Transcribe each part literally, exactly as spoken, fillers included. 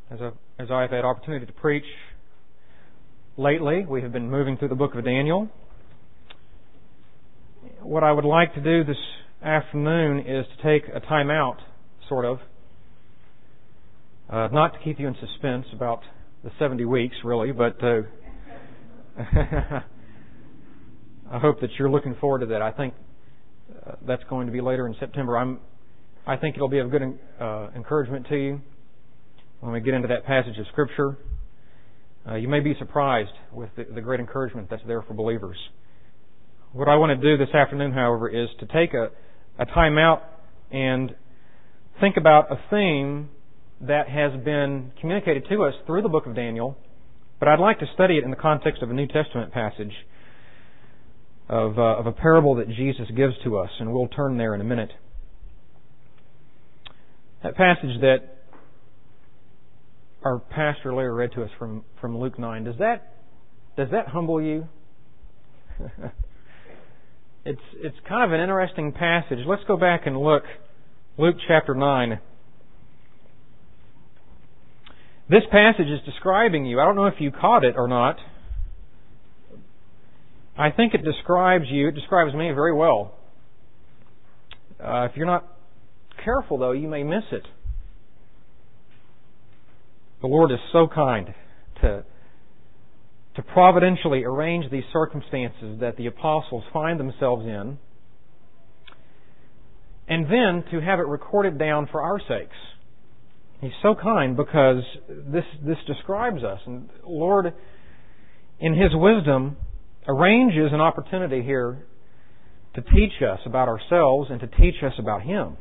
As, a, as I've had opportunity to preach lately, we have been moving through the book of Daniel. What I would like to do this afternoon is to take a time out, sort of, uh, not to keep you in suspense about the seventy weeks, really, but uh, I hope that you're looking forward to that. I think uh, that's going to be later in September. I'm, I think it'll be of good uh, encouragement to you when we get into that passage of Scripture. Uh, you may be surprised with the, the great encouragement that's there for believers. What I want to do this afternoon, however, is to take a, a time out and think about a theme that has been communicated to us through the book of Daniel, but I'd like to study it in the context of a New Testament passage of, uh, of a parable that Jesus gives to us, and we'll turn there in a minute. That passage that our pastor Larry read to us from, from Luke nine, does that does that humble you? it's it's kind of an interesting passage. Let's go back and look. Luke chapter nine. This passage is describing you. I don't know if you caught it or not. I think it describes you. It describes me very well. Uh, if you're not careful, though, you may miss it. The Lord is so kind to, to providentially arrange these circumstances that the apostles find themselves in, and then to have it recorded down for our sakes. He's so kind because this this describes us. And the Lord, in His wisdom, arranges an opportunity here to teach us about ourselves and to teach us about Him.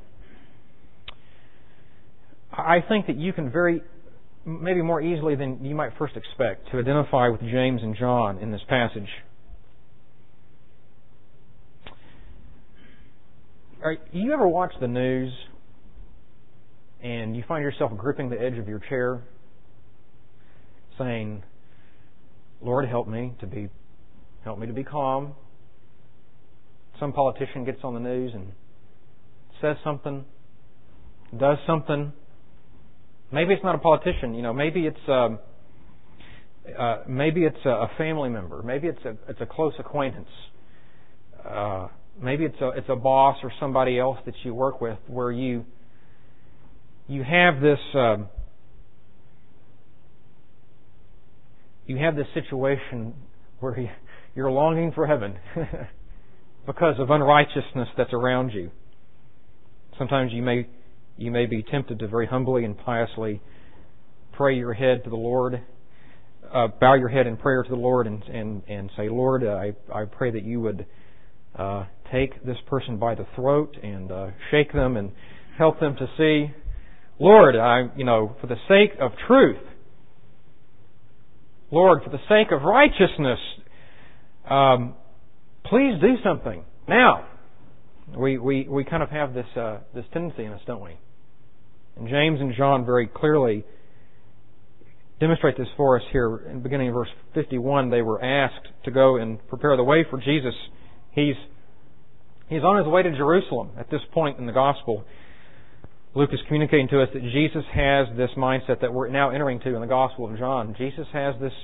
I think that you can very maybe more easily than you might first expect to identify with James and John in this passage. Are you ever watch the news and you find yourself gripping the edge of your chair saying, Lord, help me to be help me to be calm? Some politician gets on the news and says something, does something. Maybe it's not a politician, you know. Maybe it's um, uh, maybe it's a family member. Maybe it's a it's a close acquaintance. Uh, maybe it's a it's a boss or somebody else that you work with, where you you have this um, you have this situation where you, you're longing for heaven because of unrighteousness that's around you. Sometimes you may. You may be tempted to very humbly and piously pray your head to the Lord, uh, bow your head in prayer to the Lord and, and, and say, Lord, uh, I, I pray that you would uh, take this person by the throat and uh, shake them and help them to see, Lord, I, you know, for the sake of truth, Lord, for the sake of righteousness, um, please do something. Now, we, we, we kind of have this uh, this tendency in us, don't we? And James and John very clearly demonstrate this for us here in the beginning of verse fifty-one. They were asked to go and prepare the way for Jesus. He's he's on his way to Jerusalem at this point in the Gospel. Luke is communicating to us that Jesus has this mindset that we're now entering to in the Gospel of John. Jesus has this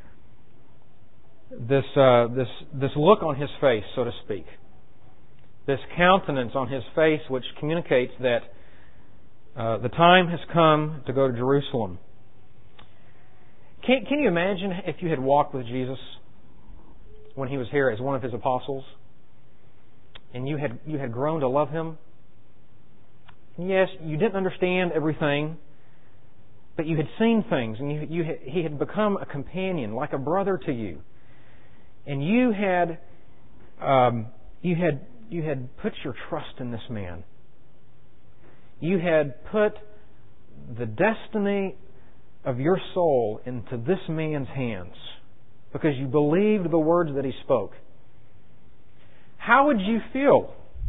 this uh, this this look on His face, so to speak. This countenance on His face which communicates that uh, the time has come to go to Jerusalem. Can, can you imagine if you had walked with Jesus when He was here as one of His apostles, and you had you had grown to love Him? Yes, you didn't understand everything, but you had seen things, and you, you had, He had become a companion, like a brother to you, and you had um, you had. You had put your trust in this man. You had put the destiny of your soul into this man's hands because you believed the words that he spoke. How would you feel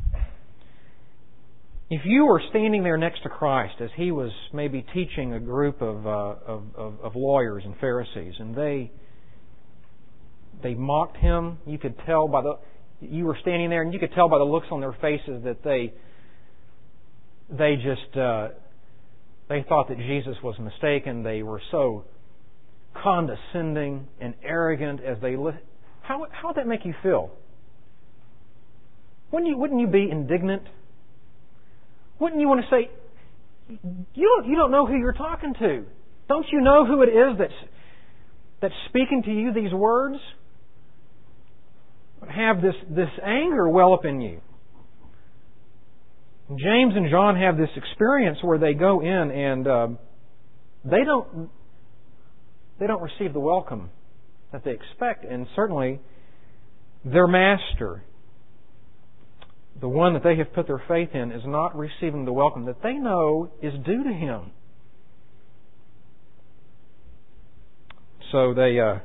if you were standing there next to Christ as He was maybe teaching a group of, uh, of, of, of lawyers and Pharisees, and they they mocked Him? You could tell by the You were standing there, and you could tell by the looks on their faces that they they just uh, They thought that Jesus was mistaken. They were so condescending and arrogant as they li- how how would that make you feel? Wouldn't you wouldn't you be indignant? Wouldn't you want to say, you don't you don't know who you're talking to? Don't you know who it is that's that's speaking to you these words? Have this this anger well up in you. James and John have this experience where they go in and uh, they don't they don't receive the welcome that they expect, and certainly their master, the one that they have put their faith in, is not receiving the welcome that they know is due to him. So they, uh,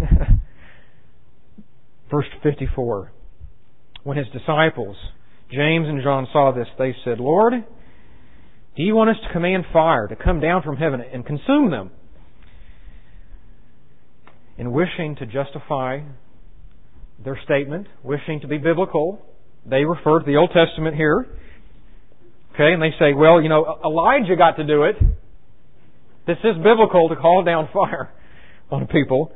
verse fifty-four, when his disciples, James and John, saw this, they said, Lord, do you want us to command fire to come down from heaven and consume them? In wishing to justify their statement, wishing to be biblical, they refer to the Old Testament here. Okay, and they say, well, you know, Elijah got to do it. This is biblical to call down fire on people.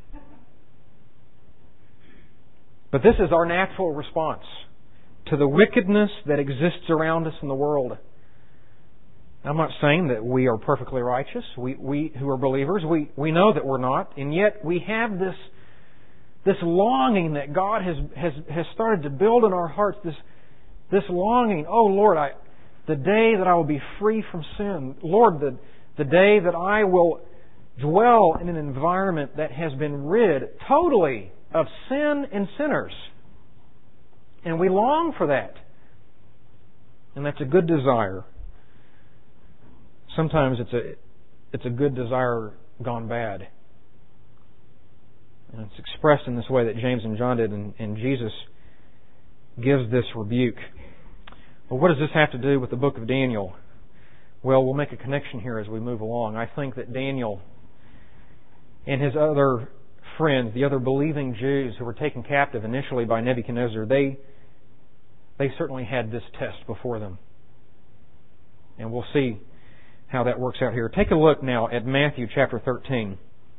But this is our natural response to the wickedness that exists around us in the world. I'm not saying that we are perfectly righteous. We, we who are believers, we, we know that we're not. And yet we have this, this longing that God has, has, has started to build in our hearts. This, this longing, oh Lord, I, the day that I will be free from sin. Lord, the, the day that I will dwell in an environment that has been rid totally of sin and sinners. And we long for that. And that's a good desire. Sometimes it's a it's a good desire gone bad. And it's expressed in this way that James and John did, and, and Jesus gives this rebuke. Well, what does this have to do with the book of Daniel? Well, we'll make a connection here as we move along. I think that Daniel and his other friends, the other believing Jews who were taken captive initially by Nebuchadnezzar, they they certainly had this test before them. And we'll see how that works out here. Take a look now at Matthew chapter thirteen.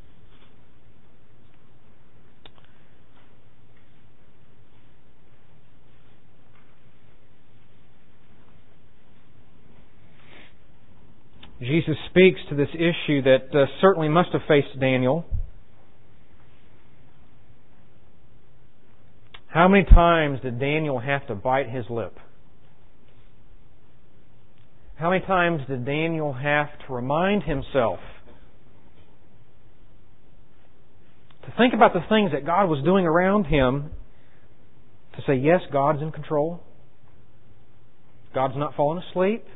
Jesus speaks to this issue that uh, certainly must have faced Daniel. How many times did Daniel have to bite his lip? How many times did Daniel have to remind himself to think about the things that God was doing around him, to say, yes, God's in control. God's not fallen asleep.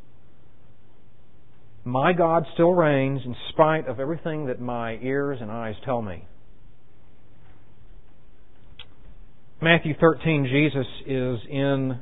My God still reigns in spite of everything that my ears and eyes tell me. Matthew thirteen, Jesus is in,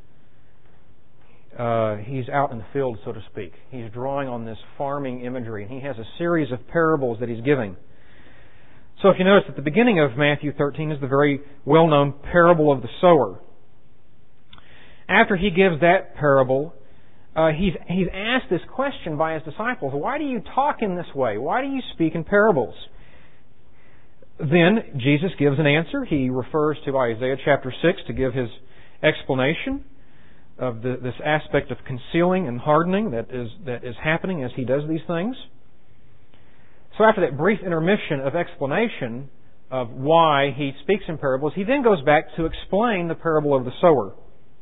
uh, he's out in the field, so to speak. He's drawing on this farming imagery, and he has a series of parables that he's giving. So if you notice, at the beginning of Matthew thirteen is the very well-known parable of the sower. After he gives that parable, uh, he's, he's asked this question by his disciples, why do you talk in this way? Why do you speak in parables? Then Jesus gives an answer. He refers to Isaiah chapter six to give his explanation of the, this aspect of concealing and hardening that is, that is happening as he does these things. So after that brief intermission of explanation of why he speaks in parables, he then goes back to explain the parable of the sower.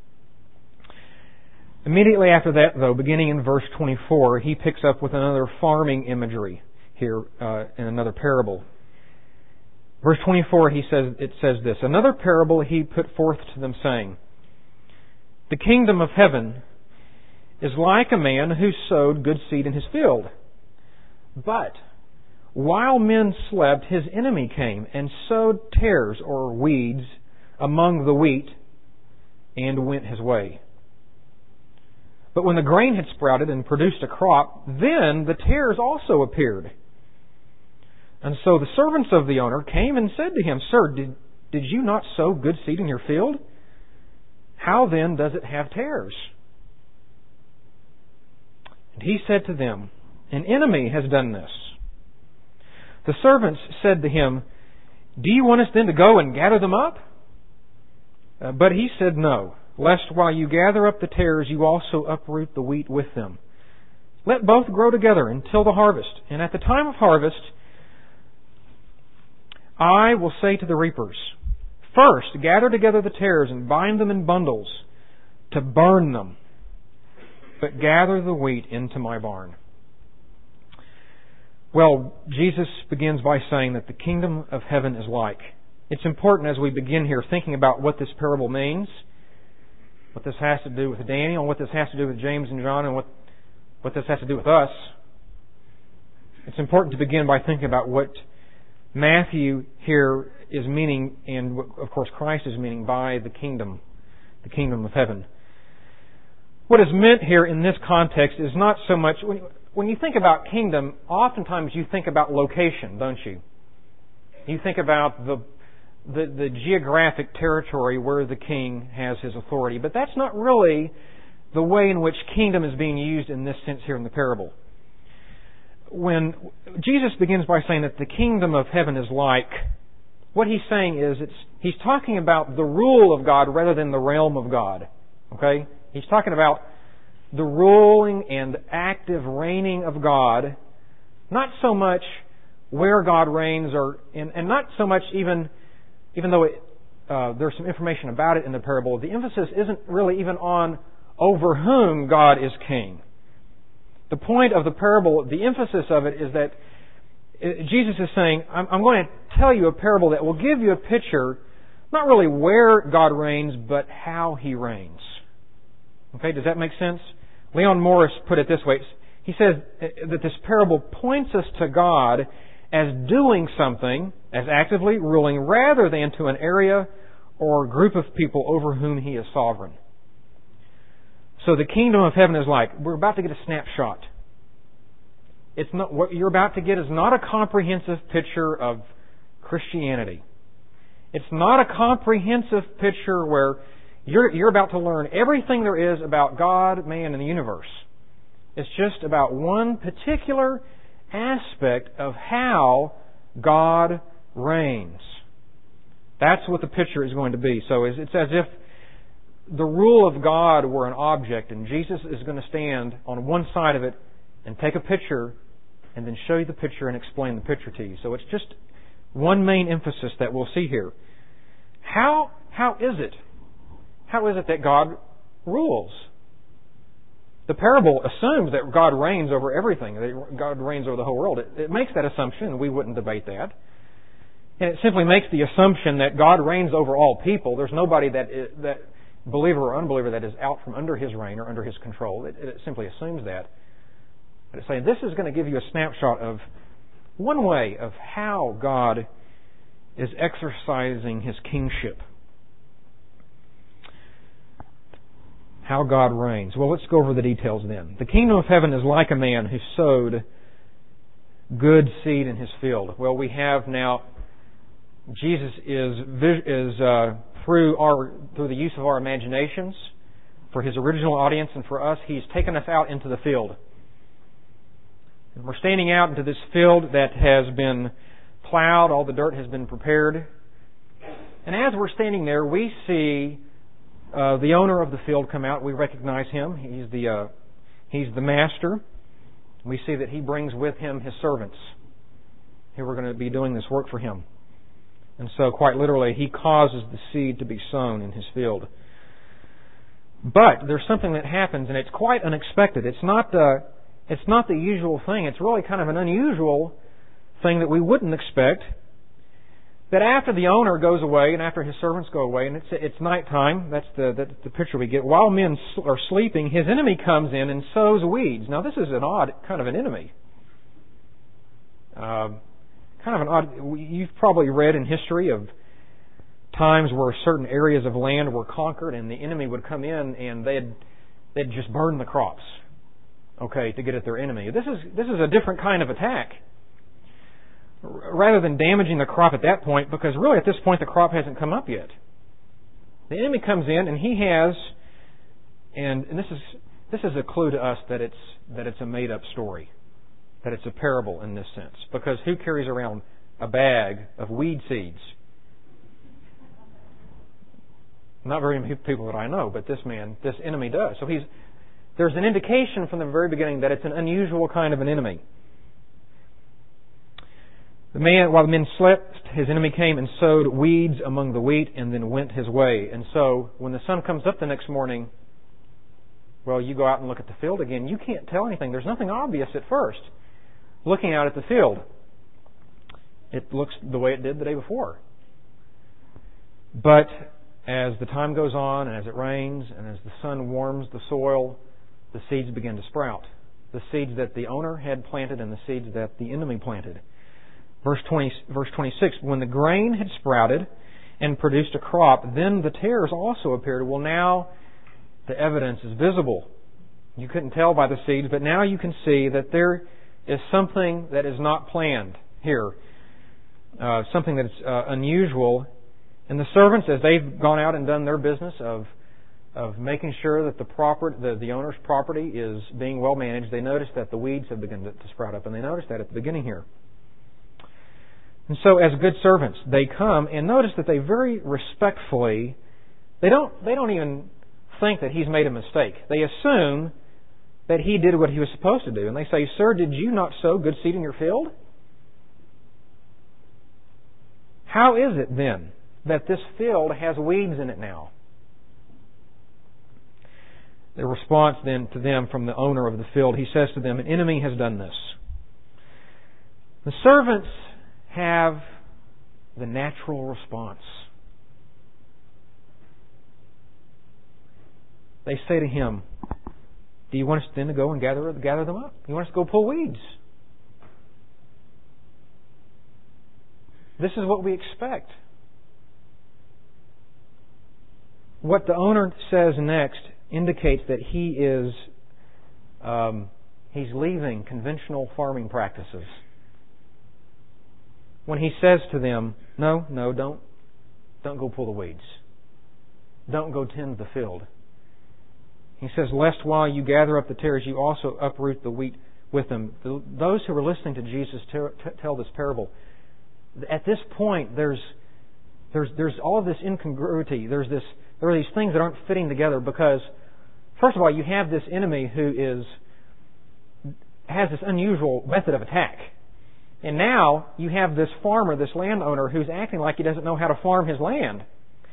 Immediately after that, though, beginning in verse twenty-four, he picks up with another farming imagery here uh, in another parable. Verse twenty-four, he says, it says this, another parable he put forth to them, saying, the kingdom of heaven is like a man who sowed good seed in his field. But while men slept, his enemy came and sowed tares or weeds among the wheat and went his way. But when the grain had sprouted and produced a crop, then the tares also appeared. And so the servants of the owner came and said to him, Sir, did, did you not sow good seed in your field? How then does it have tares? And he said to them, An enemy has done this. The servants said to him, Do you want us then to go and gather them up? Uh, but he said, No, lest while you gather up the tares, you also uproot the wheat with them. Let both grow together until the harvest. And at the time of harvest, I will say to the reapers, First, gather together the tares and bind them in bundles to burn them, but gather the wheat into my barn. Well, Jesus begins by saying that the kingdom of heaven is like. It's important as we begin here thinking about what this parable means, what this has to do with Daniel, and what this has to do with James and John, and what, what this has to do with us. It's important to begin by thinking about what Matthew here is meaning, and of course Christ is meaning by the kingdom, the kingdom of heaven. What is meant here in this context is not so much, when, when you think about kingdom, oftentimes you think about location, don't you? You think about the, the, the geographic territory where the king has his authority, but that's not really the way in which kingdom is being used in this sense here in the parable. When Jesus begins by saying that the kingdom of heaven is like, what he's saying is it's he's talking about the rule of God rather than the realm of God. Okay? He's talking about the ruling and active reigning of God, not so much where God reigns, or and, and not so much even even though it, uh, there's some information about it in the parable. The emphasis isn't really even on over whom God is king. The point of the parable, the emphasis of it is that Jesus is saying, I'm, I'm going to tell you a parable that will give you a picture, not really where God reigns, but how He reigns. Okay, does that make sense? Leon Morris put it this way. He says that this parable points us to God as doing something, as actively ruling, rather than to an area or group of people over whom He is sovereign. So the kingdom of heaven is like, we're about to get a snapshot. It's not, what you're about to get is not a comprehensive picture of Christianity. It's not a comprehensive picture where you're, you're about to learn everything there is about God, man, and the universe. It's just about one particular aspect of how God reigns. That's what the picture is going to be. So it's as if the rule of God were an object, and Jesus is going to stand on one side of it and take a picture and then show you the picture and explain the picture to you. So it's just one main emphasis that we'll see here. How how is it? How is it that God rules? The parable assumes that God reigns over everything, that God reigns over the whole world. It, it makes that assumption, and we wouldn't debate that. And it simply makes the assumption that God reigns over all people. There's nobody that that believer or unbeliever that is out from under His reign or under His control. It, it simply assumes that. But it's saying this is going to give you a snapshot of one way of how God is exercising His kingship. How God reigns. Well, let's go over the details then. The kingdom of heaven is like a man who sowed good seed in his field. Well, we have now, Jesus is, is uh, through our through the use of our imaginations, for His original audience and for us, He's taken us out into the field. And we're standing out into this field that has been plowed, all the dirt has been prepared. And as we're standing there, we see uh, the owner of the field come out. We recognize him. He's the uh, he's the master. We see that he brings with him his servants who are going to be doing this work for him. And so, quite literally, he causes the seed to be sown in his field. But there's something that happens, and it's quite unexpected. It's not the it's not the usual thing. It's really kind of an unusual thing that we wouldn't expect. That after the owner goes away and after his servants go away, and it's it's nighttime. That's the that's the picture we get. While men are sleeping, his enemy comes in and sows weeds. Now, this is an odd kind of an enemy. Uh, kind of an odd. You've probably read in history of times where certain areas of land were conquered, and the enemy would come in and they'd they'd just burn the crops, okay, to get at their enemy. This is this is a different kind of attack. Rather than damaging the crop at that point, because really at this point the crop hasn't come up yet. The enemy comes in and he has, and, and this is this is a clue to us that it's that it's a made-up story, that it's a parable in this sense. Because who carries around a bag of weed seeds? Not very many people that I know, but this man, this enemy does. So he's there's an indication from the very beginning that it's an unusual kind of an enemy. The man, while the men slept, his enemy came and sowed weeds among the wheat and then went his way. And so when the sun comes up the next morning, well, you go out and look at the field again. You can't tell anything. There's nothing obvious at first. Looking out at the field, it looks the way it did the day before. But as the time goes on and as it rains and as the sun warms the soil, the seeds begin to sprout. The seeds that the owner had planted and the seeds that the enemy planted. Verse twenty, verse twenty-six, when the grain had sprouted and produced a crop, then the tares also appeared. Well, now the evidence is visible. You couldn't tell by the seeds, but now you can see that there is something that is not planned here. Uh, something that's uh, unusual. And the servants, as they've gone out and done their business of of making sure that the proper the, the owner's property is being well managed, they notice that the weeds have begun to, to sprout up, and they notice that at the beginning here. And so, as good servants, they come and notice that they very respectfully, they don't they don't even think that he's made a mistake. They assume that he did what he was supposed to do, and they say, "Sir, did you not sow good seed in your field? How is it then that this field has weeds in it now?" The response then to them from the owner of the field, he says to them, "An enemy has done this." The servants have the natural response. They say to him, "Do you want us then to go and gather gather them up? You want us to go pull weeds?" This is what we expect. What the owner says next indicates that he is um, he's leaving conventional farming practices. When he says to them, "No, no, don't, don't go pull the weeds. Don't go tend the field." He says, "Lest while you gather up the tares, you also uproot the wheat with them." Those who are listening to Jesus tell this parable, at this point, there's there's there's all of this incongruity. There's this there are these things that aren't fitting together because, first of all, you have this enemy who is has this unusual method of attack. And now you have this farmer, this landowner, who's acting like he doesn't know how to farm his land.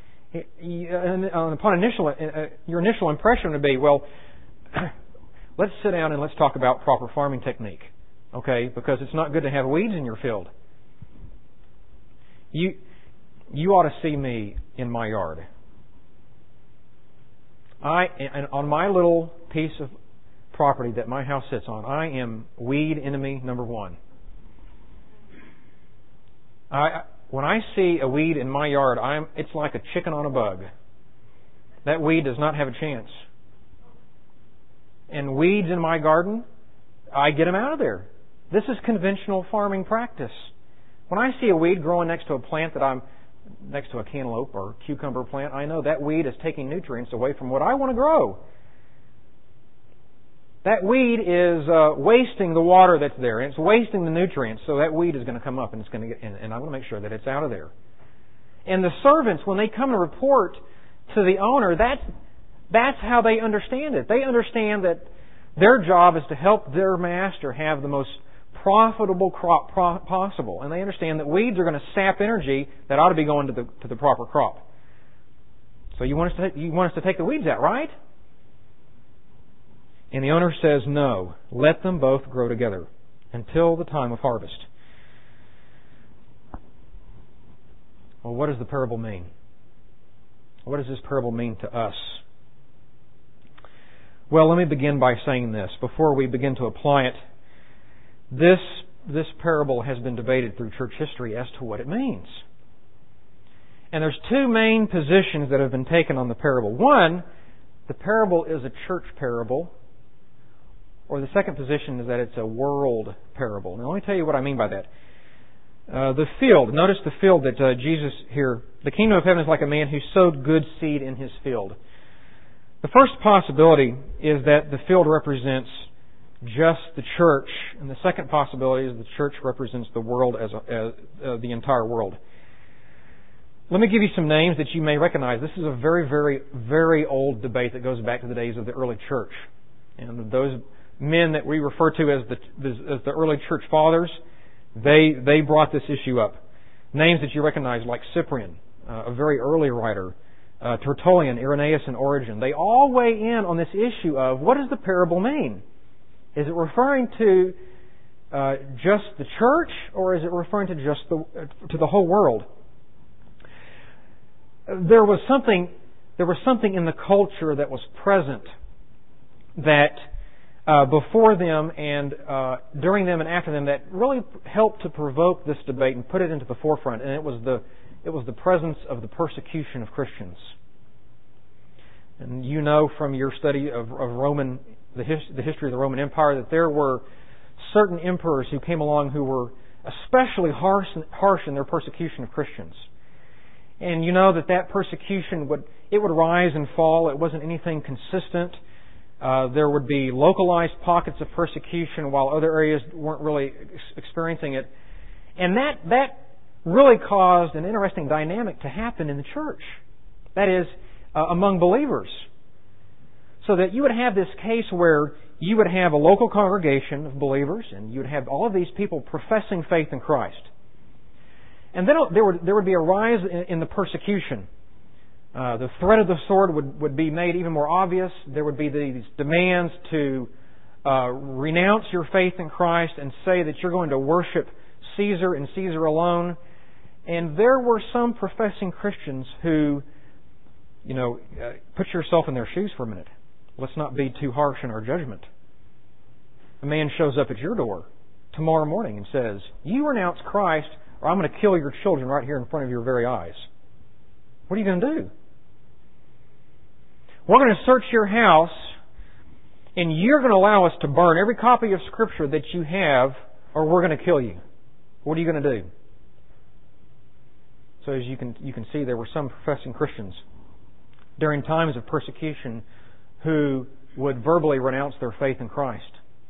Upon initial, your initial impression would be, well, let's sit down and let's talk about proper farming technique, okay? Because it's not good to have weeds in your field. You you ought to see me in my yard. I and on my little piece of property that my house sits on, I am weed enemy number one. I, when I see a weed in my yard, I'm, it's like a chicken on a bug. That weed does not have a chance. And weeds in my garden, I get them out of there. This is conventional farming practice. When I see a weed growing next to a plant that I'm, next to a cantaloupe or cucumber plant, I know that weed is taking nutrients away from what I want to grow. That weed is uh, wasting the water that's there, and it's wasting the nutrients, so that weed is going to come up, and it's going to get, and, and I want to make sure that it's out of there. And the servants, when they come to report to the owner, that's, that's how they understand it. They understand that their job is to help their master have the most profitable crop pro- possible, and they understand that weeds are going to sap energy that ought to be going to the to the proper crop. So you want us to you want us to take the weeds out, right? And the owner says, "No, let them both grow together until the time of harvest." Well, what does the parable mean? What does this parable mean to us? Well, let me begin by saying this. Before we begin to apply it, this, this parable has been debated through church history as to what it means. And there's two main positions that have been taken on the parable. One, the parable is a church parable. Or the second position is that it's a world parable. Now let me tell you what I mean by that. Uh, the field, notice the field that uh, Jesus here, the kingdom of heaven is like a man who sowed good seed in his field. The first possibility is that the field represents just the church, and the second possibility is the church represents the world as, a, as uh, the entire world. Let me give you some names that you may recognize. This is a very, very, very old debate that goes back to the days of the early church. And those men that we refer to as the, as the early church fathers, they, they brought this issue up. Names that you recognize like Cyprian, uh, a very early writer, uh, Tertullian, Irenaeus, and Origen. They all weigh in on this issue of what does the parable mean? Is it referring to uh, just the church, or is it referring to just the to the whole world? There was something there was something in the culture that was present that uh, before them and uh, during them and after them that really helped to provoke this debate and put it into the forefront. And it was the it was the presence of the persecution of Christians. And you know from your study of, of Roman the, his, the history of the Roman Empire that there were certain emperors who came along who were especially harsh harsh in their persecution of Christians. And you know that that persecution would it would rise and fall. It wasn't anything consistent. Uh, there would be localized pockets of persecution while other areas weren't really ex- experiencing it. And that that really caused an interesting dynamic to happen in the church. That is, uh, among believers. So that you would have this case where you would have a local congregation of believers and you would have all of these people professing faith in Christ. And then there would, there would be a rise in, in the persecution. Uh, the threat of the sword would, would be made even more obvious. There would be these demands to uh, renounce your faith in Christ and say that you're going to worship Caesar and Caesar alone. And there were some professing Christians who, you know, uh, put yourself in their shoes for a minute. Let's not be too harsh in our judgment. A man shows up at your door tomorrow morning and says, "You renounce Christ, or I'm going to kill your children right here in front of your very eyes." What are you going to do? We're going to search your house, and you're going to allow us to burn every copy of Scripture that you have, or we're going to kill you. What are you going to do? So as you can you can see, there were some professing Christians during times of persecution who would verbally renounce their faith in Christ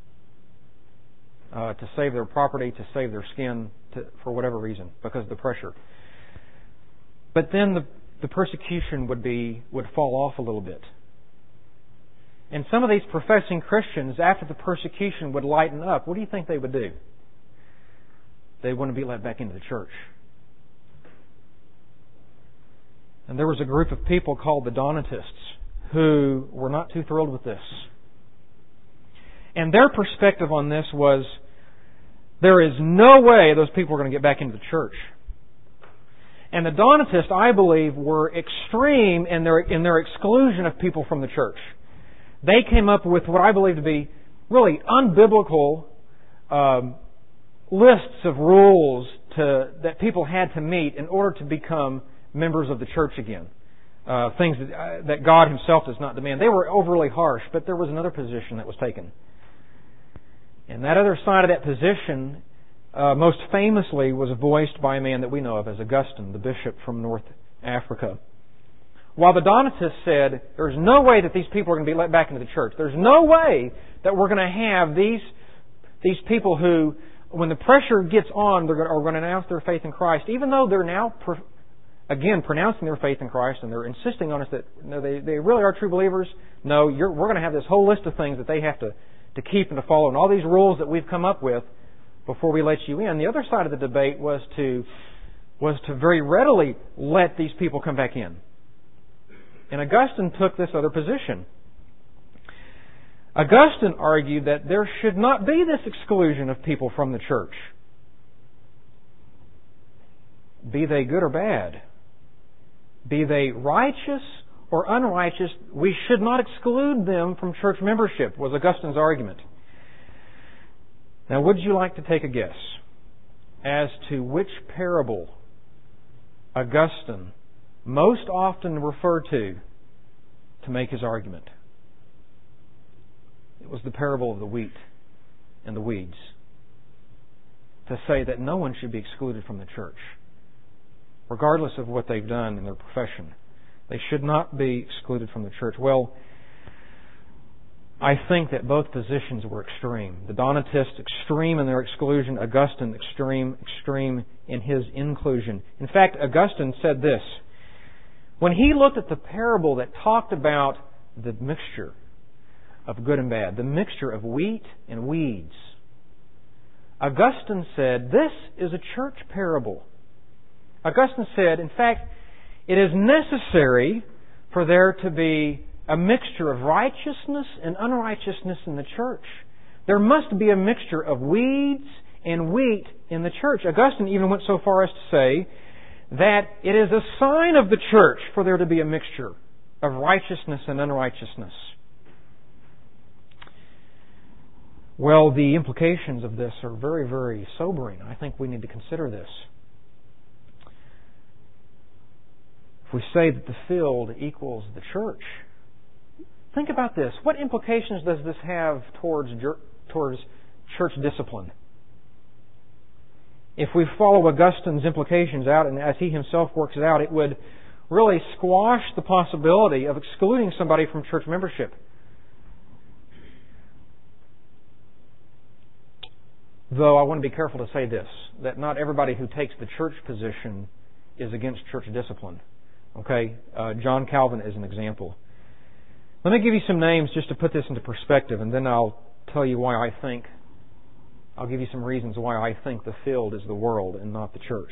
uh, to save their property, to save their skin, to, for whatever reason, because of the pressure. But then the, the persecution would be would fall off a little bit. And some of these professing Christians, after the persecution would lighten up, what do you think they would do? They wouldn't be let back into the church. And there was a group of people called the Donatists who were not too thrilled with this. And their perspective on this was, there is no way those people are going to get back into the church. And the Donatists, I believe, were extreme in their in their exclusion of people from the church. They came up with what I believe to be really unbiblical um, lists of rules to, that people had to meet in order to become members of the church again. Uh, things that, uh, that God Himself does not demand. They were overly harsh, but there was another position that was taken. And that other side of that position, uh, most famously, was voiced by a man that we know of as Augustine, the bishop from North Africa. While the Donatists said, there's no way that these people are going to be let back into the church. There's no way that we're going to have these these people who, when the pressure gets on, they're going to, are going to announce their faith in Christ, even though they're now Pro- Again, pronouncing their faith in Christ, and they're insisting on us that no, they, they really are true believers. No, you're, we're going to have this whole list of things that they have to, to keep and to follow, and all these rules that we've come up with before we let you in. The other side of the debate was to was to very readily let these people come back in. And Augustine took this other position. Augustine argued that there should not be this exclusion of people from the church, be they good or bad. Be they righteous or unrighteous, we should not exclude them from church membership, was Augustine's argument. Now, would you like to take a guess as to which parable Augustine most often referred to to make his argument? It was the parable of the wheat and the weeds, to say that no one should be excluded from the church, regardless of what they've done in their profession. They should not be excluded from the church. Well, I think that both positions were extreme. The Donatists, extreme in their exclusion. Augustine, extreme, extreme in his inclusion. In fact, Augustine said this. When he looked at the parable that talked about the mixture of good and bad, the mixture of wheat and weeds, Augustine said, this is a church parable. Augustine said, in fact, it is necessary for there to be a mixture of righteousness and unrighteousness in the church. There must be a mixture of weeds and wheat in the church. Augustine even went so far as to say that it is a sign of the church for there to be a mixture of righteousness and unrighteousness. Well, the implications of this are very, very sobering. I think we need to consider this. If we say that the field equals the church, think about this. What implications does this have towards, towards church discipline? If we follow Augustine's implications out, and as he himself works it out, it would really squash the possibility of excluding somebody from church membership. Though I want to be careful to say this, that not everybody who takes the church position is against church discipline. Okay? Uh, John Calvin is an example. Let me give you some names just to put this into perspective, and then I'll tell you why I think, I'll give you some reasons why I think the field is the world and not the church.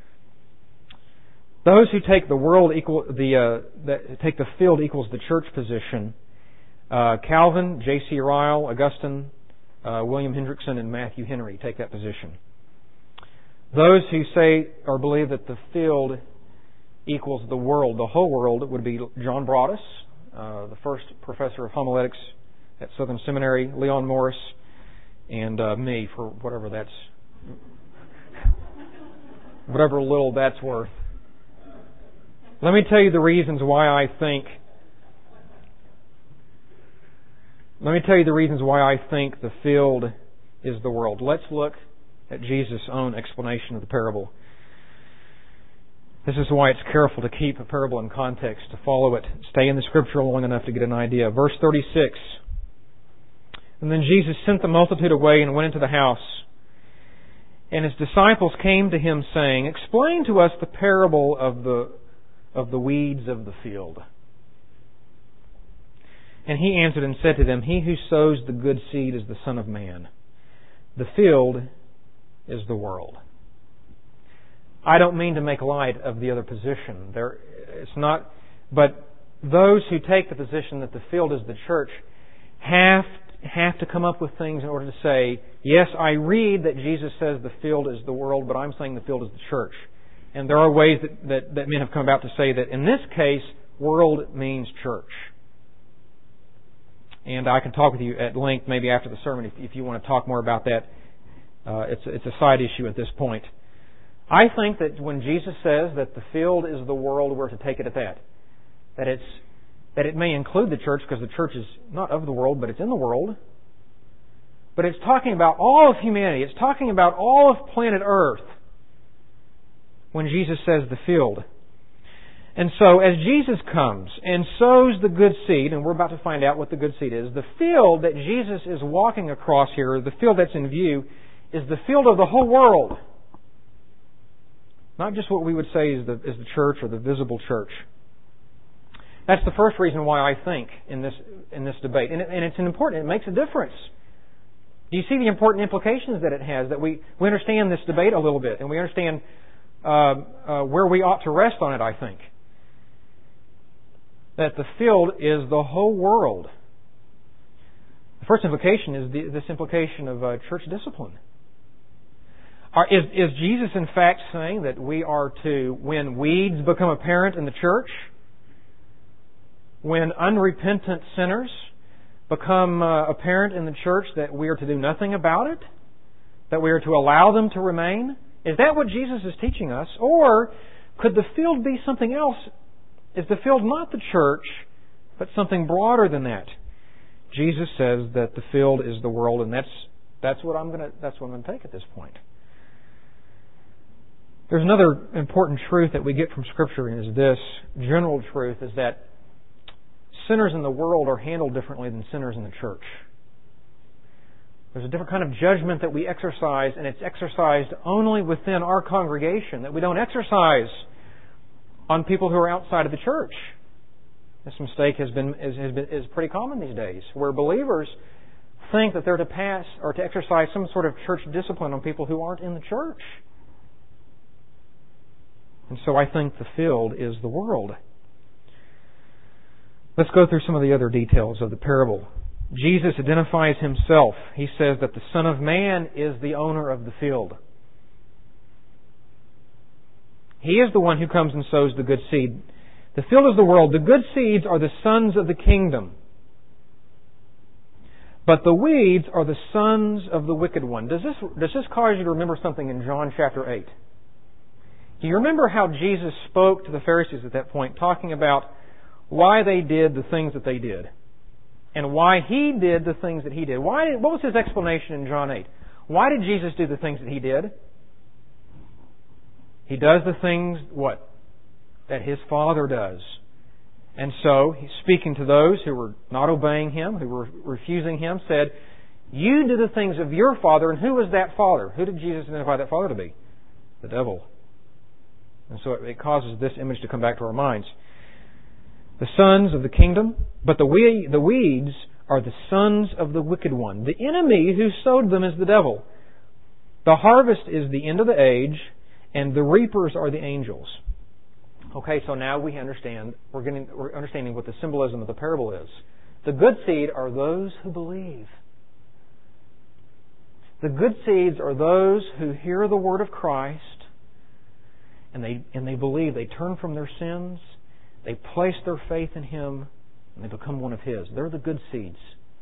Those who take the world equal, the uh, that take the field equals the church position, uh, Calvin, J C Ryle, Augustine, uh, William Hendrickson, and Matthew Henry take that position. Those who say or believe that the field equals the world, the whole world, would be John Broadus, uh, the first professor of homiletics at Southern Seminary, Leon Morris, and uh, me, for whatever that's, whatever little that's worth. Let me tell you the reasons why I think, let me tell you the reasons why I think the field is the world. Let's look at Jesus' own explanation of the parable. This is why it's careful to keep a parable in context, to follow it, stay in the Scripture long enough to get an idea. Verse thirty-six. And then Jesus sent the multitude away and went into the house. And His disciples came to Him, saying, explain to us the parable of the of the weeds of the field. And He answered and said to them, He who sows the good seed is the Son of Man. The field is the world. I don't mean to make light of the other position. There, it's not, but those who take the position that the field is the church have have to come up with things in order to say, yes, I read that Jesus says the field is the world, but I'm saying the field is the church. And there are ways that, that, that men have come about to say that in this case, world means church. And I can talk with you at length maybe after the sermon if, if you want to talk more about that. Uh, it's, it's a side issue at this point. I think that when Jesus says that the field is the world, we're to take it at that. That it's that it may include the church, because the church is not of the world, but it's in the world. But it's talking about all of humanity. It's talking about all of planet Earth when Jesus says the field. And so as Jesus comes and sows the good seed, and we're about to find out what the good seed is, the field that Jesus is walking across here, the field that's in view, is the field of the whole world. Not just what we would say is the, is the church or the visible church. That's the first reason why I think in this in this debate. And, it, and it's an important, it makes a difference. Do you see the important implications that it has? That we, we understand this debate a little bit, and we understand uh, uh, where we ought to rest on it, I think. That the field is the whole world. The first implication is the, this implication of uh, church discipline. Are, is, is Jesus in fact saying that we are to, when weeds become apparent in the church, when unrepentant sinners become uh, apparent in the church, that we are to do nothing about it? That we are to allow them to remain? Is that what Jesus is teaching us? Or could the field be something else? Is the field not the church, but something broader than that? Jesus says that the field is the world, and that's that's what I'm going to that's what I'm going to take at this point. There's another important truth that we get from Scripture, and is this general truth: is that sinners in the world are handled differently than sinners in the church. There's a different kind of judgment that we exercise, and it's exercised only within our congregation, that we don't exercise on people who are outside of the church. This mistake has been is, has been, is pretty common these days, where believers think that they're to pass or to exercise some sort of church discipline on people who aren't in the church. And so I think the field is the world. Let's go through some of the other details of the parable. Jesus identifies Himself. He says that the Son of Man is the owner of the field. He is the one who comes and sows the good seed. The field is the world. The good seeds are the sons of the kingdom. But the weeds are the sons of the wicked one. Does this, does this cause you to remember something in John chapter eight? Do you remember how Jesus spoke to the Pharisees at that point, talking about why they did the things that they did? And why He did the things that He did? Why did, what was His explanation in John eight? Why did Jesus do the things that He did? He does the things, what? That His Father does. And so, He's speaking to those who were not obeying Him, who were refusing Him, said, you do the things of your father. And who was that father? Who did Jesus identify that father to be? The devil. And so it causes this image to come back to our minds. The sons of the kingdom, but the we, the weeds are the sons of the wicked one. The enemy who sowed them is the devil. The harvest is the end of the age, and the reapers are the angels. Okay, so now we understand, we're getting, we're understanding what the symbolism of the parable is. The good seed are those who believe. The good seeds are those who hear the word of Christ, and they and they believe. They turn from their sins, they place their faith in Him, and they become one of His. They're the good seeds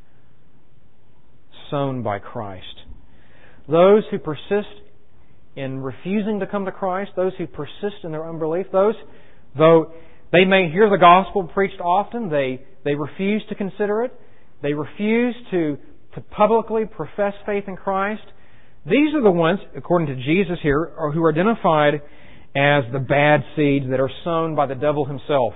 sown by Christ. Those who persist in refusing to come to Christ, those who persist in their unbelief, those, though they may hear the gospel preached often, they, they refuse to consider it, they refuse to, to publicly profess faith in Christ. These are the ones, according to Jesus here, are, who are identified as the bad seeds that are sown by the devil himself.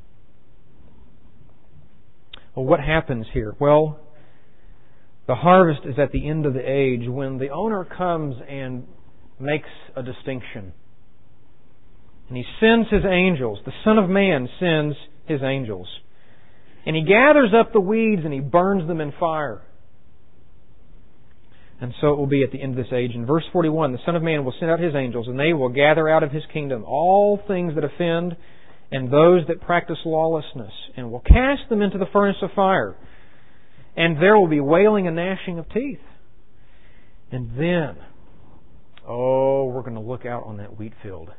Well, what happens here? Well, the harvest is at the end of the age when the owner comes and makes a distinction. And He sends His angels. The Son of Man sends His angels. And He gathers up the weeds and He burns them in fire. And so it will be at the end of this age. In verse forty-one, the Son of Man will send out His angels, and they will gather out of His kingdom all things that offend and those that practice lawlessness, and will cast them into the furnace of fire. And there will be wailing and gnashing of teeth. And then, oh, we're going to look out on that wheat field.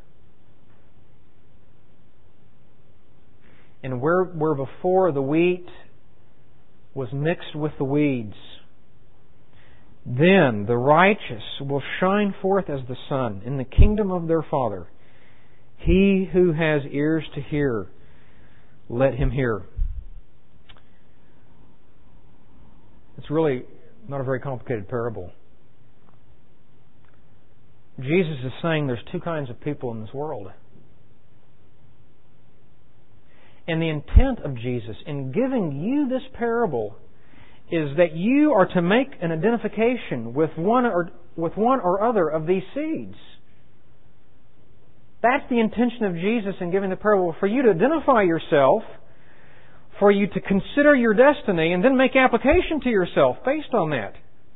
And where, where before the wheat was mixed with the weeds, then the righteous will shine forth as the sun in the kingdom of their Father. He who has ears to hear, let him hear. It's really not a very complicated parable. Jesus is saying there's two kinds of people in this world. And the intent of Jesus in giving you this parable is that you are to make an identification with one or with one or other of these seeds. That's the intention of Jesus in giving the parable, for you to identify yourself, for you to consider your destiny, and then make application to yourself based on that.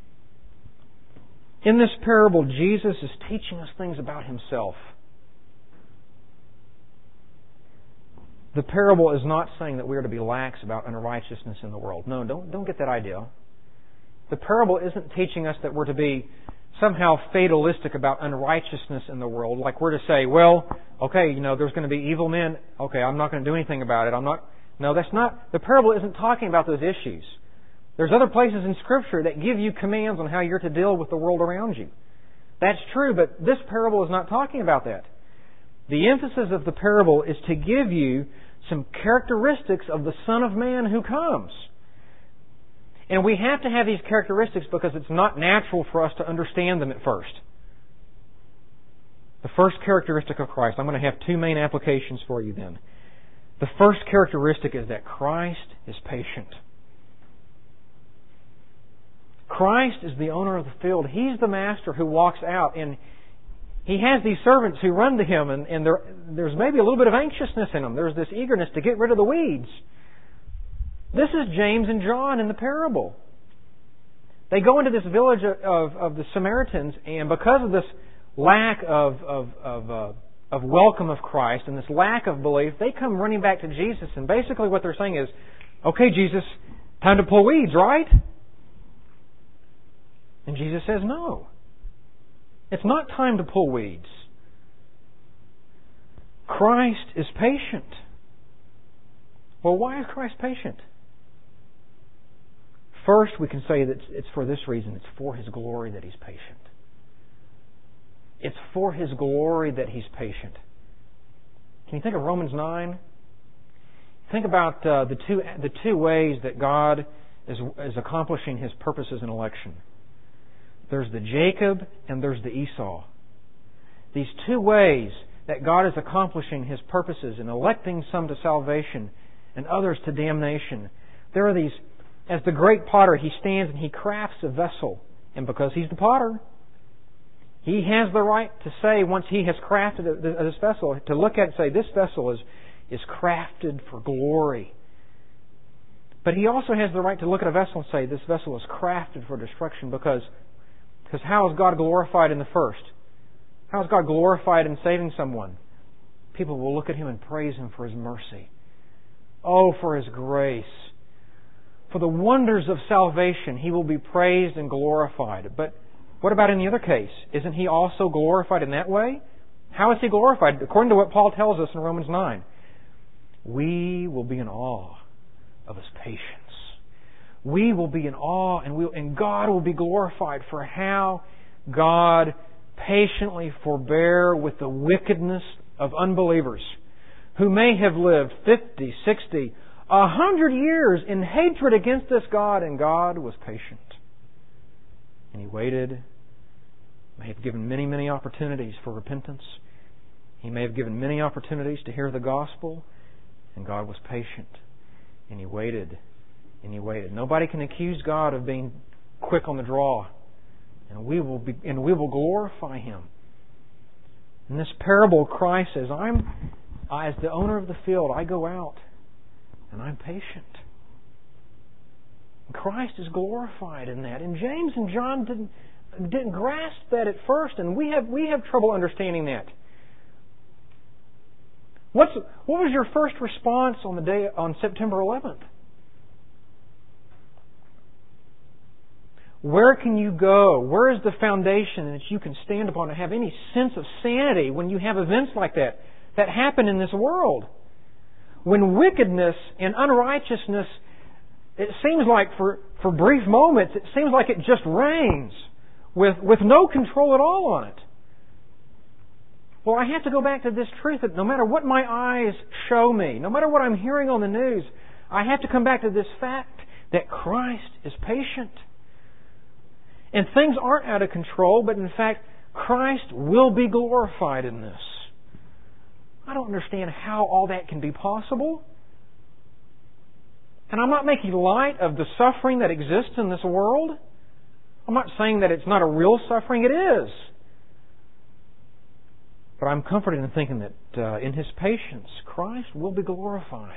In this parable, Jesus is teaching us things about Himself. The parable is not saying that we are to be lax about unrighteousness in the world. No, don't, don't get that idea. The parable isn't teaching us that we're to be somehow fatalistic about unrighteousness in the world. Like we're to say, well, okay, you know, there's going to be evil men. Okay, I'm not going to do anything about it. I'm not. No, that's not. The parable isn't talking about those issues. There's other places in Scripture that give you commands on how you're to deal with the world around you. That's true, but this parable is not talking about that. The emphasis of the parable is to give you some characteristics of the Son of Man who comes. And we have to have these characteristics because it's not natural for us to understand them at first. The first characteristic of Christ, I'm going to have two main applications for you then. The first characteristic is that Christ is patient. Christ is the owner of the field. He's the master who walks out, and He has these servants who run to Him, and, and there, there's maybe a little bit of anxiousness in them. There's this eagerness to get rid of the weeds. This is James and John in the parable. They go into this village of, of the Samaritans, and because of this lack of of of, uh, of welcome of Christ and this lack of belief, they come running back to Jesus. And basically what they're saying is, "Okay, Jesus, time to pull weeds, right?" And Jesus says, "No. It's not time to pull weeds. Christ is patient." Well, why is Christ patient? First, we can say that it's for this reason. It's for His glory that He's patient. It's for His glory that He's patient. Can you think of Romans nine? Think about uh, the two the two ways that God is, is accomplishing His purposes in election. There's the Jacob and there's the Esau. These two ways that God is accomplishing His purposes in electing some to salvation and others to damnation. There are these, as the great potter, He stands and He crafts a vessel. And because He's the potter, He has the right to say, once He has crafted this vessel, to look at it and say, this vessel is, is crafted for glory. But He also has the right to look at a vessel and say, this vessel is crafted for destruction, because Because how is God glorified in the first? How is God glorified in saving someone? People will look at Him and praise Him for His mercy. Oh, for His grace. For the wonders of salvation, He will be praised and glorified. But what about in the other case? Isn't He also glorified in that way? How is He glorified? According to what Paul tells us in Romans nine. We will be in awe of His patience. We will be in awe, and, we'll, and God will be glorified for how God patiently forbear with the wickedness of unbelievers who may have lived fifty, sixty, a hundred years in hatred against this God, and God was patient. And He waited. May have given many, many opportunities for repentance. He may have given many opportunities to hear the gospel, and God was patient. And He waited. And He waited. Nobody can accuse God of being quick on the draw. And we will be, and we will glorify Him. In this parable, Christ says, I'm, I, as the owner of the field, I go out and I'm patient. And Christ is glorified in that. And James and John didn't, didn't grasp that at first, and we have, we have trouble understanding that. What's, what was your first response on the day, on September eleventh? Where can you go? Where is the foundation that you can stand upon to have any sense of sanity when you have events like that that happen in this world? When wickedness and unrighteousness, it seems like for, for brief moments, it seems like it just reigns with, with no control at all on it. Well, I have to go back to this truth that no matter what my eyes show me, no matter what I'm hearing on the news, I have to come back to this fact that Christ is patient. And things aren't out of control, but in fact, Christ will be glorified in this. I don't understand how all that can be possible. And I'm not making light of the suffering that exists in this world. I'm not saying that it's not a real suffering. It is. But I'm comforted in thinking that uh, in His patience, Christ will be glorified.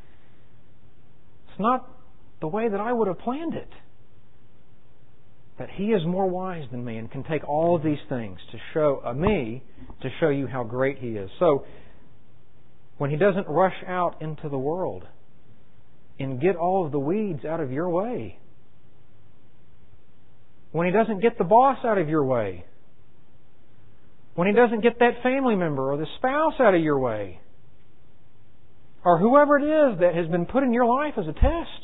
It's not the way that I would have planned it. That He is more wise than me and can take all of these things to show uh, me, to show you how great He is. So, when He doesn't rush out into the world and get all of the weeds out of your way, when He doesn't get the boss out of your way, when He doesn't get that family member or the spouse out of your way, or whoever it is that has been put in your life as a test,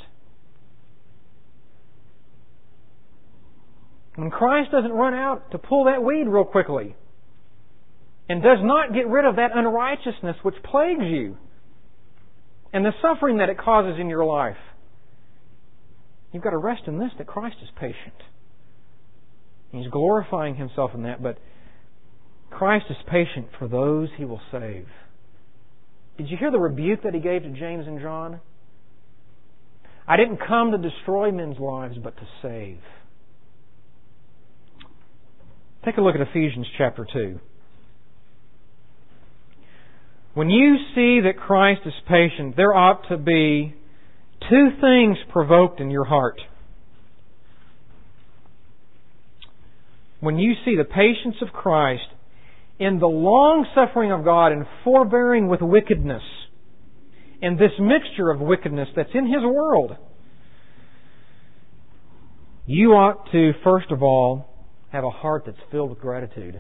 when Christ doesn't run out to pull that weed real quickly and does not get rid of that unrighteousness which plagues you and the suffering that it causes in your life, you've got to rest in this, that Christ is patient. He's glorifying Himself in that, but Christ is patient for those He will save. Did you hear the rebuke that He gave to James and John? I didn't come to destroy men's lives, but to save. Take a look at Ephesians chapter two. When you see that Christ is patient, there ought to be two things provoked in your heart. When you see the patience of Christ in the long-suffering of God and forbearing with wickedness, and this mixture of wickedness that's in His world, you ought to, first of all, have a heart that's filled with gratitude.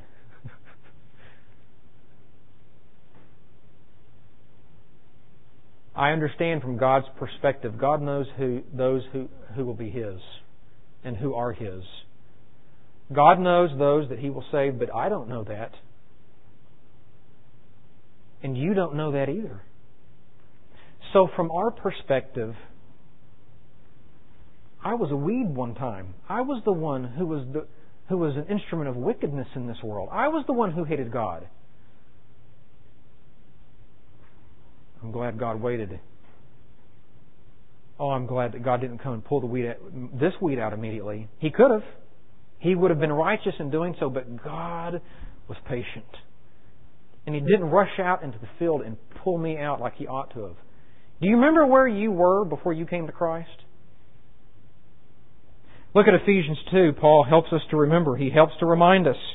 I understand from God's perspective, God knows who those who, who will be His and who are His. God knows those that He will save, but I don't know that. And you don't know that either. So from our perspective, I was a weed one time. I was the one who was the who was an instrument of wickedness in this world. I was the one who hated God. I'm glad God waited. Oh, I'm glad that God didn't come and pull the weed out, this weed out immediately. He could have. He would have been righteous in doing so, but God was patient. And He didn't rush out into the field and pull me out like He ought to have. Do you remember where you were before you came to Christ? Look at Ephesians two. Paul helps us to remember. He helps to remind us.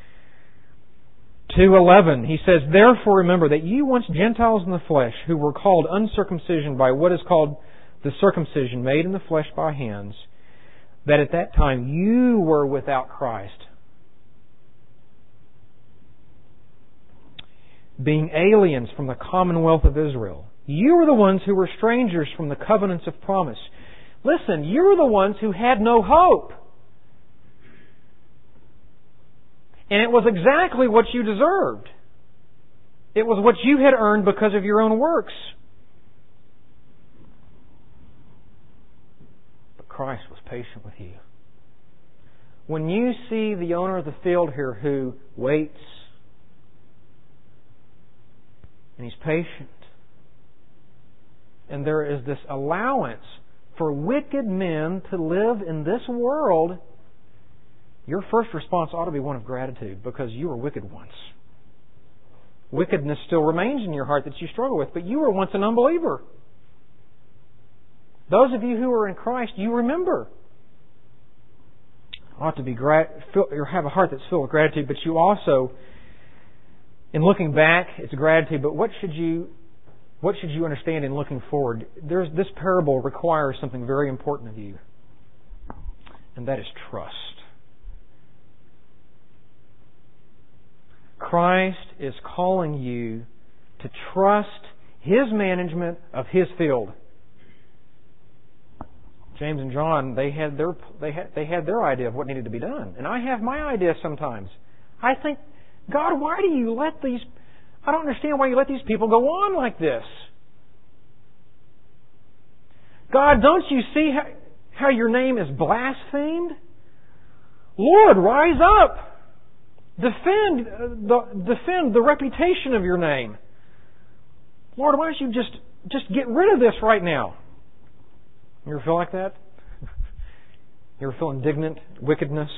two eleven, he says, "Therefore remember that you once Gentiles in the flesh, who were called uncircumcision by what is called the circumcision made in the flesh by hands, that at that time you were without Christ, being aliens from the commonwealth of Israel. You were the ones who were strangers from the covenants of promise." Listen, you were the ones who had no hope. And it was exactly what you deserved. It was what you had earned because of your own works. But Christ was patient with you. When you see the owner of the field here who waits, and He's patient, and there is this allowance for wicked men to live in this world, your first response ought to be one of gratitude, because you were wicked once. Wickedness still remains in your heart that you struggle with, but you were once an unbeliever. Those of you who are in Christ, you remember. Ought to be grat- or have a heart that's filled with gratitude, but you also, in looking back, it's gratitude. But what should you, what should you understand in looking forward? There's, this parable requires something very important of you, and that is trust. Christ is calling you to trust His management of His field. James and John, they had their they had they had their idea of what needed to be done, and I have my idea sometimes. I think, God, why do you let these? I don't understand why you let these people go on like this. God, don't you see how, how your name is blasphemed? Lord, rise up. Defend uh, the defend the reputation of your name. Lord, why don't you just just get rid of this right now? You ever feel like that? You ever feel indignant, wickedness?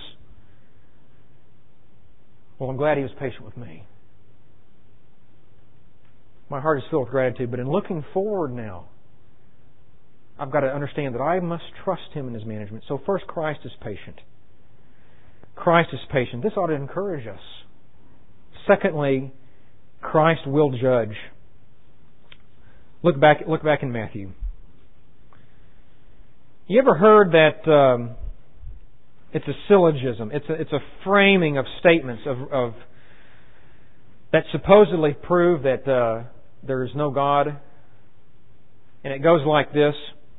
Well, I'm glad He was patient with me. My heart is filled with gratitude, but in looking forward now, I've got to understand that I must trust Him in His management. So first, Christ is patient. Christ is patient. This ought to encourage us. Secondly, Christ will judge. Look back, look back in Matthew. You ever heard that um, it's a syllogism? It's a, it's a framing of statements of, of that supposedly prove that uh, there is no God. And it goes like this.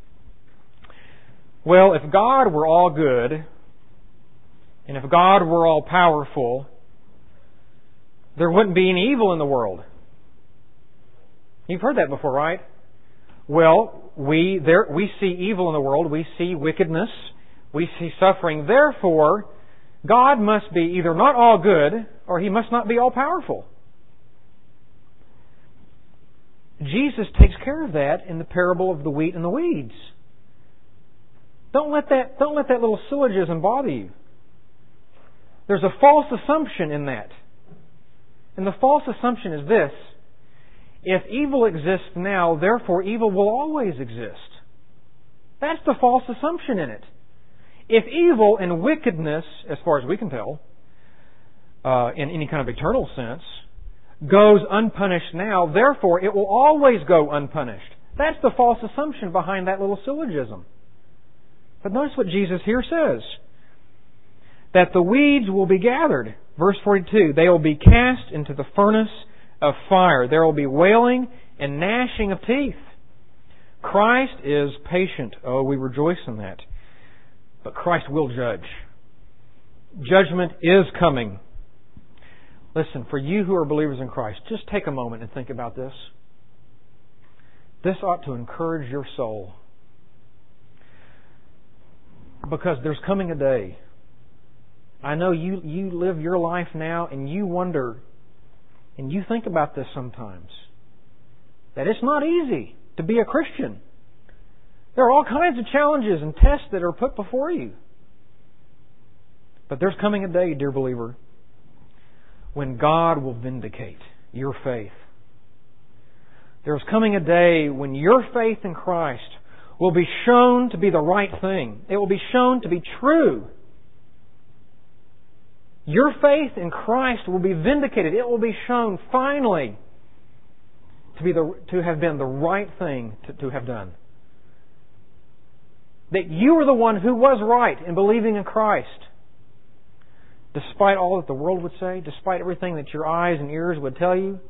Well, if God were all good, and if God were all powerful, there wouldn't be any evil in the world. You've heard that before, right? Well, we there we see evil in the world. We see wickedness. We see suffering. Therefore, God must be either not all good or He must not be all powerful. Jesus takes care of that in the parable of the wheat and the weeds. Don't let that, don't let that little syllogism bother you. There's a false assumption in that. And the false assumption is this: if evil exists now, therefore evil will always exist. That's the false assumption in it. If evil and wickedness, as far as we can tell, uh, in any kind of eternal sense, goes unpunished now, therefore it will always go unpunished. That's the false assumption behind that little syllogism. But notice what Jesus here says. That the weeds will be gathered. Verse forty-two, they will be cast into the furnace of fire. There will be wailing and gnashing of teeth. Christ is patient. Oh, we rejoice in that. But Christ will judge. Judgment is coming. Listen, for you who are believers in Christ, just take a moment and think about this. This ought to encourage your soul. Because there's coming a day. I know you, you live your life now and you wonder, and you think about this sometimes, that it's not easy to be a Christian. There are all kinds of challenges and tests that are put before you. But there's coming a day, dear believer, when God will vindicate your faith. There's coming a day when your faith in Christ will be shown to be the right thing. It will be shown to be true. Your faith in Christ will be vindicated. It will be shown finally to be the to have been the right thing to, to have done. That you were the one who was right in believing in Christ. Despite all that the world would say, despite everything that your eyes and ears would tell you,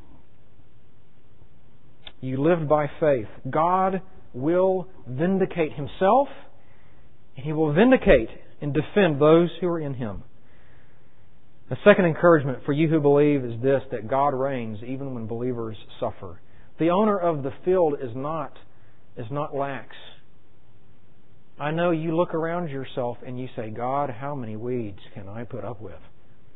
you lived by faith. God will vindicate Himself, and He will vindicate and defend those who are in Him. The second encouragement for you who believe is this, that God reigns even when believers suffer. The owner of the field is not, is not lax. I know you look around yourself and you say, God, how many weeds can I put up with?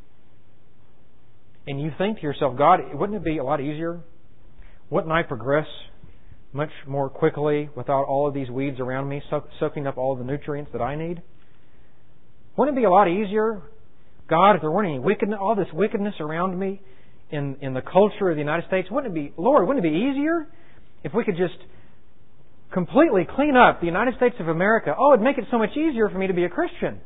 And you think to yourself, God, wouldn't it be a lot easier? Wouldn't I progress much more quickly without all of these weeds around me so- soaking up all of the nutrients that I need? Wouldn't it be a lot easier, God, if there weren't any wickedness, all this wickedness around me in, in the culture of the United States, wouldn't it be, Lord, wouldn't it be easier if we could just completely clean up the United States of America? Oh, it'd make it so much easier for me to be a Christian.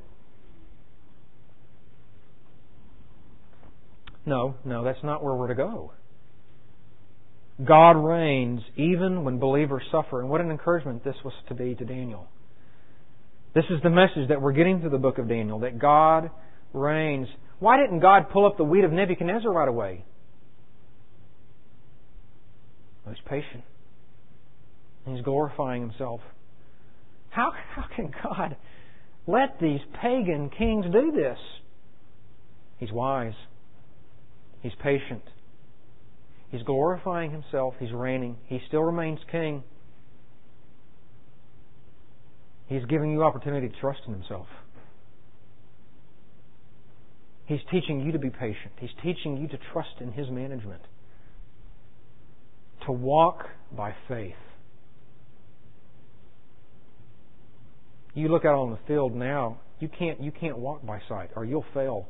No, no, that's not where we're to go. God reigns even when believers suffer. And what an encouragement this was to be to Daniel. This is the message that we're getting through the book of Daniel, that God reigns. Why didn't God pull up the wheat of Nebuchadnezzar right away? He was patient. He's glorifying Himself. How, how can God let these pagan kings do this? He's wise. He's patient. He's glorifying Himself. He's reigning. He still remains king. He's giving you opportunity to trust in Himself. He's teaching you to be patient. He's teaching you to trust in His management. To walk by faith. You look out on the field now, you can't, you can't walk by sight or you'll fail.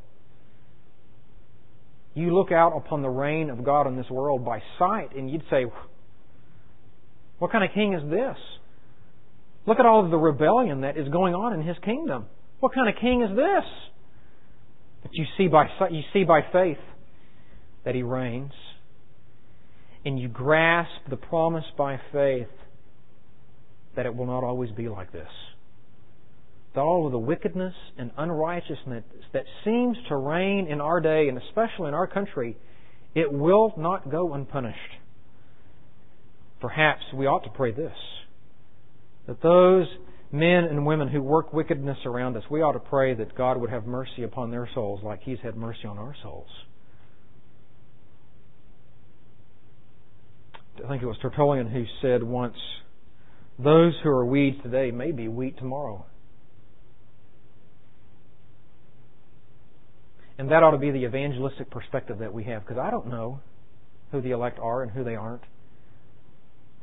You look out upon the reign of God in this world by sight and you'd say, what kind of king is this? Look at all of the rebellion that is going on in His kingdom. What kind of king is this? But you see by you see by faith that He reigns. And you grasp the promise by faith that it will not always be like this. That all of the wickedness and unrighteousness that seems to reign in our day, and especially in our country, it will not go unpunished. Perhaps we ought to pray this, that those men and women who work wickedness around us, we ought to pray that God would have mercy upon their souls like He's had mercy on our souls. I think it was Tertullian who said once, those who are weeds today may be wheat tomorrow. And that ought to be the evangelistic perspective that we have, because I don't know who the elect are and who they aren't.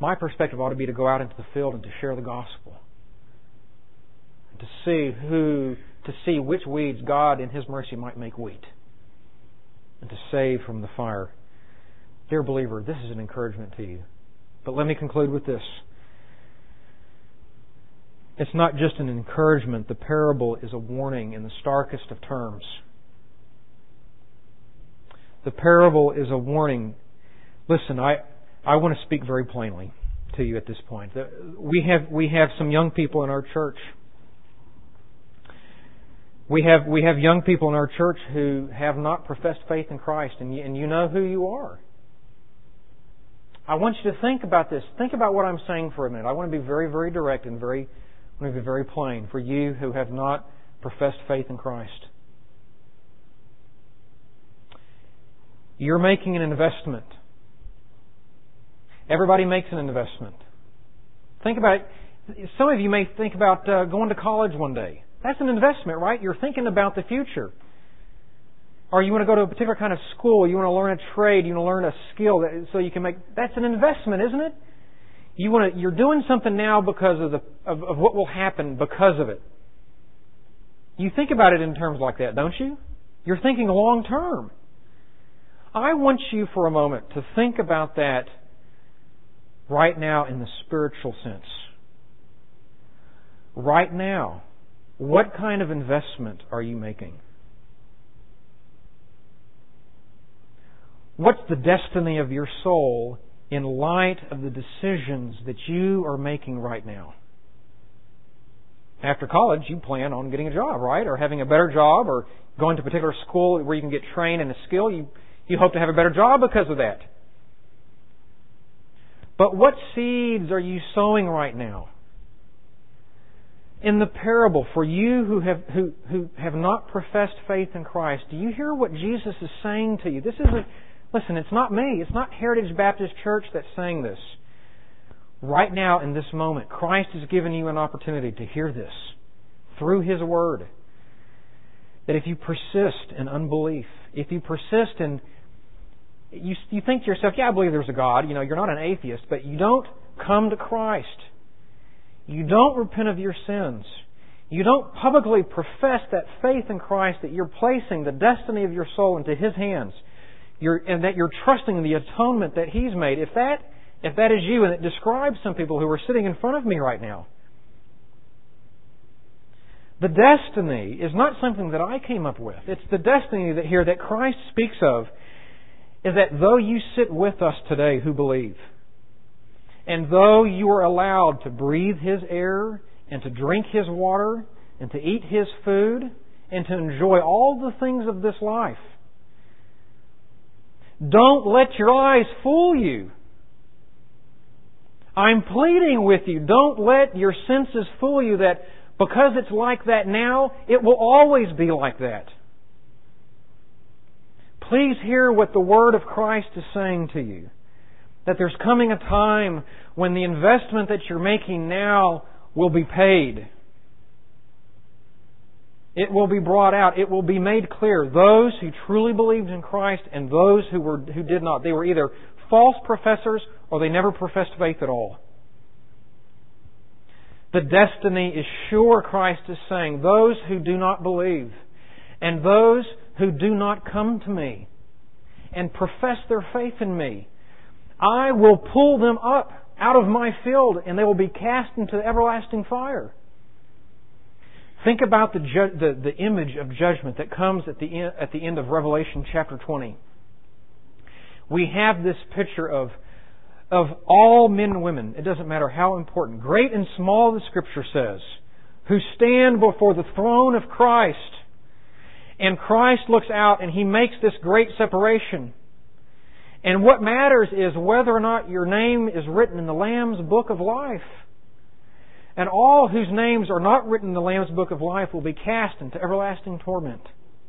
My perspective ought to be to go out into the field and to share the gospel. And to see who, to see which weeds God in His mercy might make wheat. And to save from the fire. Dear believer, this is an encouragement to you. But let me conclude with this. It's not just an encouragement. The parable is a warning in the starkest of terms. The parable is a warning. Listen, I, I want to speak very plainly to you at this point. We have, we have some young people in our church. We have, we have young people in our church who have not professed faith in Christ, and you, and you know who you are. I want you to think about this. Think about what I'm saying for a minute. I want to be very, very direct and very, I want to be very plain for you who have not professed faith in Christ. You're making an investment. Everybody makes an investment. Think about it. Some of you may think about uh, going to college one day. That's an investment, right? You're thinking about the future. Or you want to go to a particular kind of school. You want to learn a trade. You want to learn a skill that, so you can make. That's an investment, isn't it? You want to. You're doing something now because of the of, of what will happen because of it. You think about it in terms like that, don't you? You're thinking long term. I want you for a moment to think about that right now in the spiritual sense. Right now, what kind of investment are you making? What's the destiny of your soul in light of the decisions that you are making right now? After college, you plan on getting a job, right? Or having a better job, or going to a particular school where you can get trained in a skill. You, you hope to have a better job because of that. But what seeds are you sowing right now? In the parable, for you who have who, who have not professed faith in Christ, do you hear what Jesus is saying to you? This isn't, listen, it's not me. It's not Heritage Baptist Church that's saying this. Right now, in this moment, Christ has given you an opportunity to hear this through His Word. That if you persist in unbelief, if you persist in, you, you think to yourself, yeah, I believe there's a God. You know, you're not an atheist, but you don't come to Christ. You don't repent of your sins. You don't publicly profess that faith in Christ, that you're placing the destiny of your soul into His hands, you're, and that you're trusting in the atonement that He's made. If that, if that is you, and it describes some people who are sitting in front of me right now, the destiny is not something that I came up with. It's the destiny that here that Christ speaks of, is that though you sit with us today who believe, and though you are allowed to breathe His air, and to drink His water, and to eat His food, and to enjoy all the things of this life, don't let your eyes fool you. I'm pleading with you, don't let your senses fool you that because it's like that now, it will always be like that. Please hear what the Word of Christ is saying to you. That there's coming a time when the investment that you're making now will be paid. It will be brought out. It will be made clear. Those who truly believed in Christ and those who were who did not. They were either false professors or they never professed faith at all. The destiny is sure, Christ is saying. Those who do not believe and those who do not come to me and profess their faith in me, I will pull them up out of my field and they will be cast into everlasting fire. Think about the, ju- the, the image of judgment that comes at the, en- at the end of Revelation chapter twenty. We have this picture of, of all men and women, it doesn't matter how important, great and small, the Scripture says, who stand before the throne of Christ. And Christ looks out and He makes this great separation. And what matters is whether or not your name is written in the Lamb's Book of Life. And all whose names are not written in the Lamb's Book of Life will be cast into everlasting torment.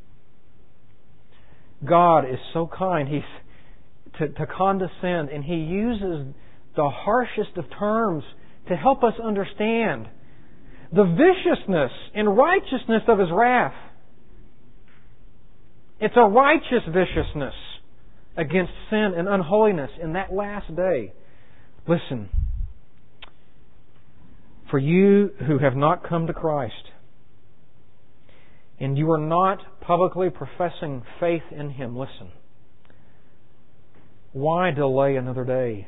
God is so kind He's to, to condescend, and He uses the harshest of terms to help us understand the viciousness and righteousness of His wrath. It's a righteous viciousness against sin and unholiness in that last day. Listen, For you who have not come to Christ, and you are not publicly professing faith in Him, listen. Why delay another day?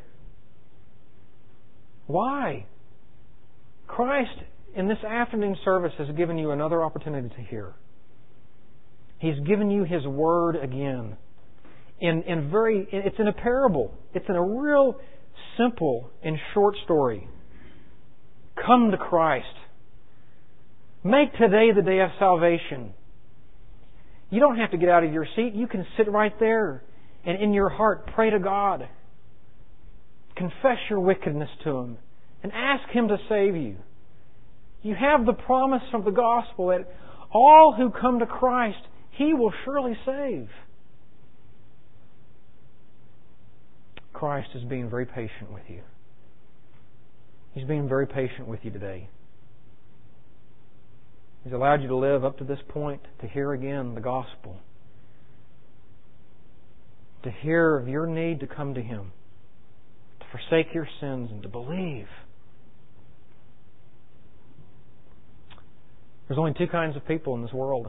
Why? Christ, in this afternoon service, has given you another opportunity to hear. He's given you His Word again. In, in very, it's in a parable. It's in a real simple and short story. Come to Christ. Make today the day of salvation. You don't have to get out of your seat. You can sit right there and in your heart pray to God. Confess your wickedness to Him and ask Him to save you. You have the promise of the gospel that all who come to Christ, He will surely save. Christ is being very patient with you. He's being very patient with you today. He's allowed you to live up to this point, to hear again the gospel, to hear of your need to come to Him, to forsake your sins and to believe. There's only two kinds of people in this world.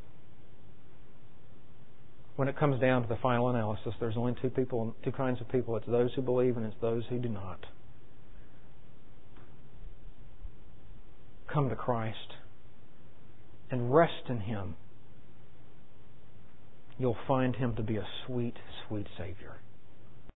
When it comes down to the final analysis, there's only two people, two kinds of people. It's those who believe and it's those who do not. Come to Christ and rest in Him. You'll find Him to be a sweet, sweet Savior.